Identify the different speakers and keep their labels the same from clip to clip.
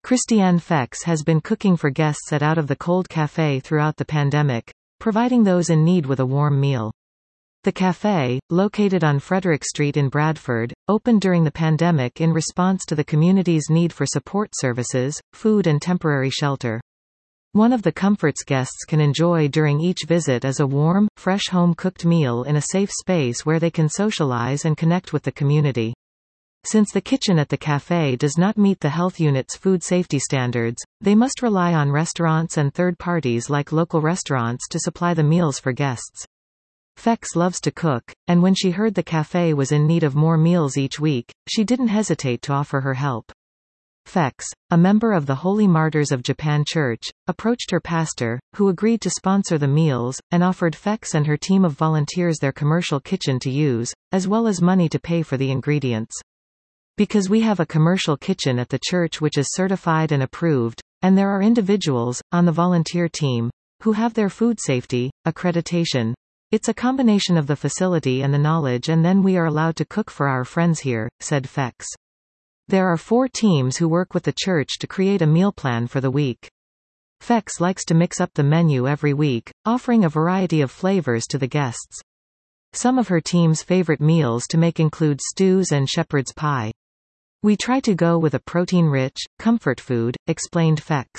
Speaker 1: Christiane Fex has been cooking for guests at Out of the Cold Café throughout the pandemic, providing those in need with a warm meal. The café, located on Frederick Street in Bradford, opened during the pandemic in response to the community's need for support services, food and temporary shelter. One of the comforts guests can enjoy during each visit is a warm, fresh home-cooked meal in a safe space where they can socialize and connect with the community. Since the kitchen at the café does not meet the health unit's food safety standards, they must rely on restaurants and third parties like local restaurants to supply the meals for guests. Fex loves to cook, and when she heard the café was in need of more meals each week, she didn't hesitate to offer her help. Fex, a member of the Holy Martyrs of Japan Church, approached her pastor, who agreed to sponsor the meals, and offered Fex and her team of volunteers their commercial kitchen to use, as well as money to pay for the ingredients. Because we have a commercial kitchen at the church which is certified and approved, and there are individuals, on the volunteer team, who have their food safety accreditation. It's a combination of the facility and the knowledge, and then we are allowed to cook for our friends here, said Fex. There are 4 teams who work with the church to create a meal plan for the week. Fex likes to mix up the menu every week, offering a variety of flavors to the guests. Some of her team's favorite meals to make include stews and shepherd's pie. We try to go with a protein-rich, comfort food, explained Fex.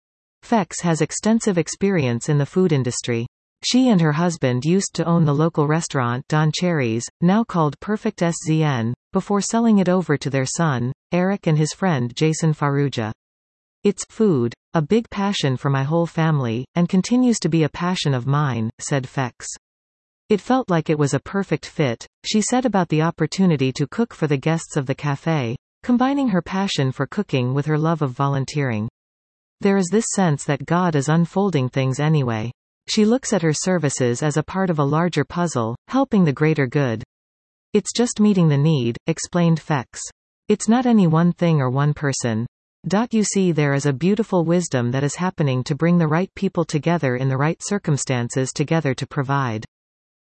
Speaker 1: Fex has extensive experience in the food industry. She and her husband used to own the local restaurant Don Cherry's, now called Perfect SZN, before selling it over to their son, Eric, and his friend Jason Farrugia. It's food, a big passion for my whole family, and continues to be a passion of mine, said Fex. It felt like it was a perfect fit, she said about the opportunity to cook for the guests of the café, combining her passion for cooking with her love of volunteering. There is this sense that God is unfolding things anyway. She looks at her services as a part of a larger puzzle, helping the greater good. It's just meeting the need, explained Fex. It's not any one thing or one person. You see, there is a beautiful wisdom that is happening to bring the right people together in the right circumstances together to provide.